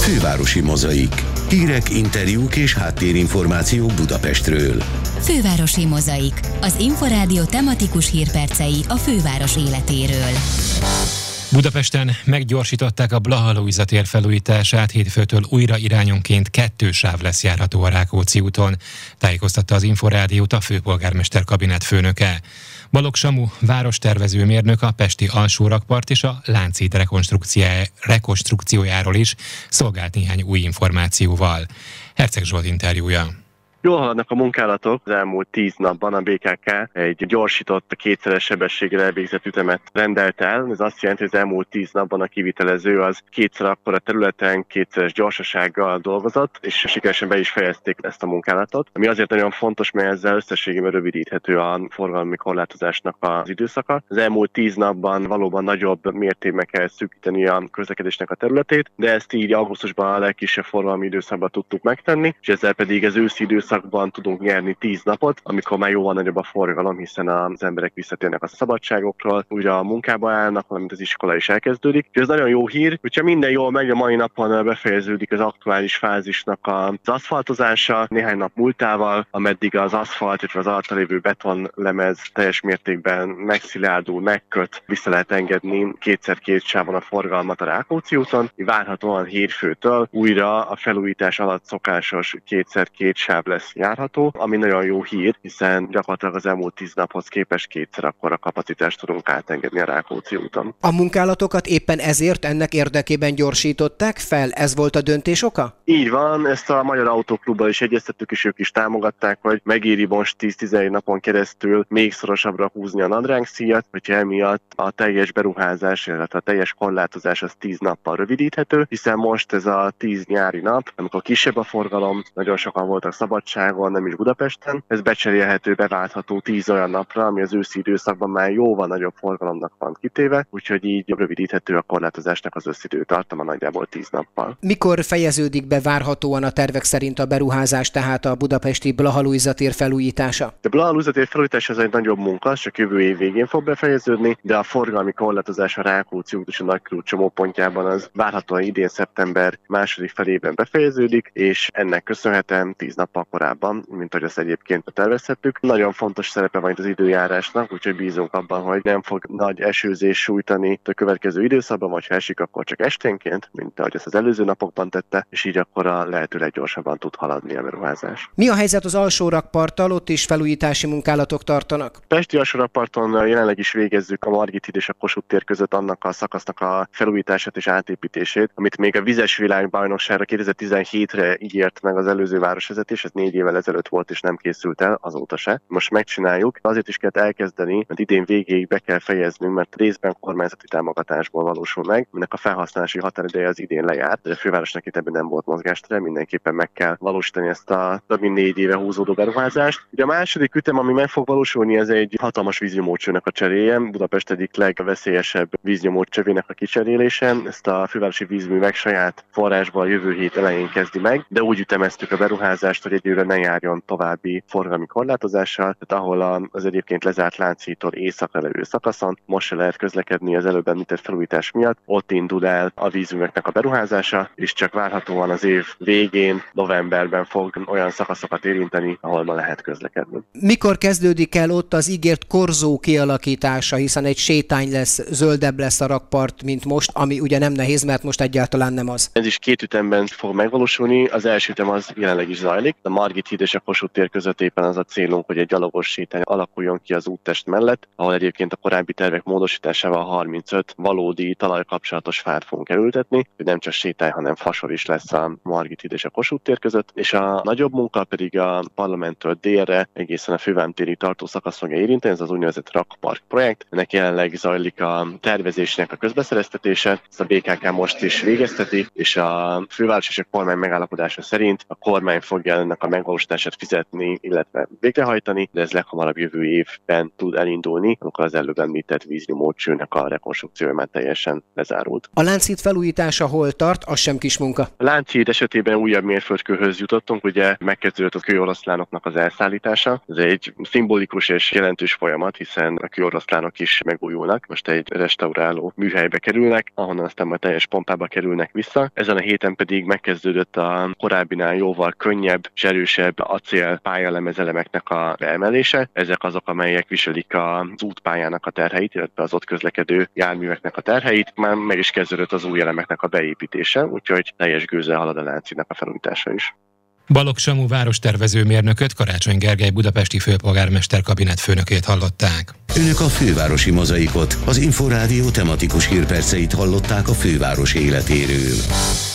Fővárosi Mozaik. Hírek, interjúk és háttérinformációk Budapestről. Fővárosi Mozaik. Az Inforádió tematikus hírpercei a főváros életéről. Budapesten meggyorsították a Blaha Lujza tér felújítását, hétfőtől újra irányonként 2 sáv lesz járható a Rákóczi úton, tájékoztatta az Inforádiót a főpolgármester kabinet főnöke. Balogh Samu várostervező mérnök a pesti alsórakpart és a Lánchíd rekonstrukciójáról is szolgált néhány új információval. Herceg Zsolt interjúja. Jól haladnak a munkálatok. Az elmúlt 10 napban a BKK egy gyorsított, kétszeres sebességgel elvégzett ütemet rendelt el. Ez azt jelenti, hogy az elmúlt 10 napban a kivitelező az kétszer akkora területen, kétszeres gyorsasággal dolgozott, és sikeresen be is fejezték ezt a munkálatot. Ami azért nagyon fontos, mert ezzel összességében rövidíthető a forgalmi korlátozásnak az időszaka. Az elmúlt 10 napban valóban nagyobb mértékben kell szűkíteni a közlekedésnek a területét, de ezt így augusztusban a legkisebb forgalmi időszakban tudtuk megtenni, és ezzel pedig az őszi időszakban tudunk nyerni 10 napot, amikor már jóval nagyobb a forgalom, hiszen az emberek visszatérnek a szabadságokról, újra a munkába állnak, valamint az iskola is elkezdődik. És ez nagyon jó hír, hogyha minden jól megy, a mai napon befejeződik az aktuális fázisnak az aszfaltozása néhány nap múltával, ameddig az aszfalt, illetve az alatta lévő betonlemez teljes mértékben megszilárdul, megköt, vissza lehet engedni 2x2 sávon a forgalmat a Rákóczi úton. Várhatóan hétfőtől újra a felújítás alatt szokásos 2x2 sáv lesz járható, ami nagyon jó hír, hiszen gyakorlatilag az elmúlt 10 naphoz képest kétszer akkora kapacitást tudunk átengedni a Rákóczi úton. A munkálatokat éppen ezért ennek érdekében gyorsították fel? Ez volt a döntés oka? Így van, ezt a Magyar Autóklubbal is egyeztettük, és ők is támogatták, hogy megéri most 10-11 napon keresztül még szorosabbra húzni a nadrágszíjat, hogyha emiatt a teljes beruházás, illetve a teljes korlátozás az 10 nappal rövidíthető, hiszen most ez a 10 nyári nap, amikor kisebb a forgalom, nagyon sokan voltak szabadságon, nem is Budapesten, ez becserélhető, beváltható 10 olyan napra, ami az őszi időszakban már jóval nagyobb forgalomnak van kitéve, úgyhogy így rövidíthető a korlátozásnak az összidőtartama nagyjából 10 nappal. Mikor fejeződik be várhatóan a tervek szerint a beruházás, tehát a budapesti Blaha Lujza tér felújítása? A Blaha Lujza tér felújítása az egy nagyobb munka, csak jövő év végén fog befejeződni, de a forgalmi korlátozás a Rákóczi út és a Nagykörút csomópontjában az várhatóan idén szeptember második felében befejeződik, és ennek köszönhetően 10 nappal korábban, mint ahogy azt egyébként tervezhettük. Nagyon fontos szerepe van itt az időjárásnak, úgyhogy bízunk abban, hogy nem fog nagy esőzés sújtani a következő időszakban, vagy ha esik, akkor csak esténként, mint ahogy ezt az előző napokban tette, és így akkor a lehető leggyorsabban tud haladni a beruházás. Mi a helyzet az alsórakparttal? Ott is felújítási munkálatok tartanak? Pesti alsórakparton jelenleg is végezzük a Margit híd és a Kossuth tér között annak a szakasznak a felújítását és átépítését, amit még a vizes világbajnokságra 2017-re ígért meg az előző városvezetés, ez 4 évvel ezelőtt volt és nem készült el, azóta se. Most megcsináljuk. Azért is kell elkezdeni, mert idén végéig be kell fejeznünk, mert részben kormányzati támogatásból valósul meg, aminek a felhasználási határideje az idén lejárt, de a fővárosnak itt ebben nem volt mozgástere, mindenképpen meg kell valósítani ezt a több mint 4 éve húzódó beruházást. Ugye a második ütem, ami meg fog valósulni, ez egy hatalmas víznyomócsőnek a cseréje, Budapest egyik legveszélyesebb víznyomócsövének a kicserélése. Ezt a fővárosi vízművek saját forrásból jövő hét elején kezdi meg, de úgy ütemeztük a beruházást, hogy egyőre ne járjon további forgalmi korlátozással, tehát ahol az egyébként lezárt Lánchídtól északra levő szakaszon most se lehet közlekedni az előbb említett felújítás miatt, ott indul el a vízműveknek a beruházása, és csak várhatóan az év végén, novemberben fog olyan szakaszokat érinteni, ahol ma lehet közlekedni. Mikor kezdődik el ott az ígért korzó kialakítása, hiszen egy sétány lesz, zöldebb lesz a rakpart, mint most, ami ugye nem nehéz, mert most egyáltalán nem az. Ez is 2 ütemben fog megvalósulni, az első ütem az jelenleg is zajlik. A Margit híd és a Kossuth tér között éppen az a célunk, hogy egy gyalogos sétány alakuljon ki az úttest mellett, ahol egyébként a korábbi tervek módosításával 35 valódi talajkapcsolatos fát fogunk elültetni, hogy nem csak sétány, hanem fasor is lesz a Margit híd és a Kossuth tér között, és a nagyobb munka pedig a Parlamenttől délre egészen a Fővám térig tartó szakasz fogja érinteni, ez az úgynevezett Rakpark projekt. Ennek jelenleg zajlik a tervezésnek a közbeszereztetése, ezt a BKK most is végezteti, és a főváros és a kormány megállapodása szerint a kormány fogja ennek a megvalósítását fizetni, illetve végrehajtani, de ez leghamarabb jövő évben tud elindulni, amikor az előbb említett víznyomócsőnek a rekonstrukciója már teljesen lezárult. A Lánchíd felújítása hol tart, az sem kis munka. A Lánchíd esetében újabb mérföldkőhöz jutottunk, ugye megkezdődött a kőoroszlánoknak az elszállítása. Ez egy szimbolikus és jelentős folyamat, hiszen a kőoroszlánok is megújulnak. Most egy restauráló műhelybe kerülnek, ahonnan aztán majd teljes pompába kerülnek vissza. Ezen a héten pedig megkezdődött a korábbinál jóval könnyebb és erősebb acél pályalemezelemeknek a beemelése. Ezek azok, amelyek viselik az útpályának a terheit, illetve az ott közlekedő járműveknek a terheit. Már meg is kezdődött az új elemeknek a beépítése, úgyhogy teljes gőzzel halad a Lánchídnak a felújítása is. Balogh Samu várostervezőmérnököt, Karácsony Gergely budapesti főpolgármester kabinetfőnökét hallották. Önök a Fővárosi Mozaikot, az Inforádió tematikus hírperceit hallották a főváros életéről.